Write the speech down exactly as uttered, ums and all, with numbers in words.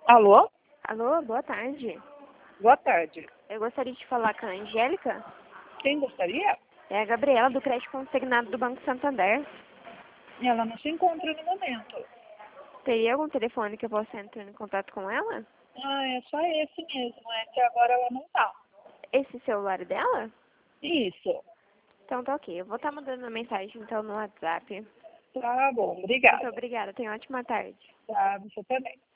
Alô? Alô, boa tarde. Boa tarde. Eu gostaria de falar com a Angélica. Quem gostaria? É a Gabriela, do Crédito Consignado do Banco Santander. Ela não se encontra no momento. Teria algum telefone que eu possa entrar em contato com ela? Ah, é só esse mesmo. É que agora ela não tá. Esse celular dela? Isso. Então tá ok. Eu vou estar mandando uma mensagem então no WhatsApp. Tá bom. Muito Obrigada. obrigada. Tenha uma ótima tarde. Tá, você também.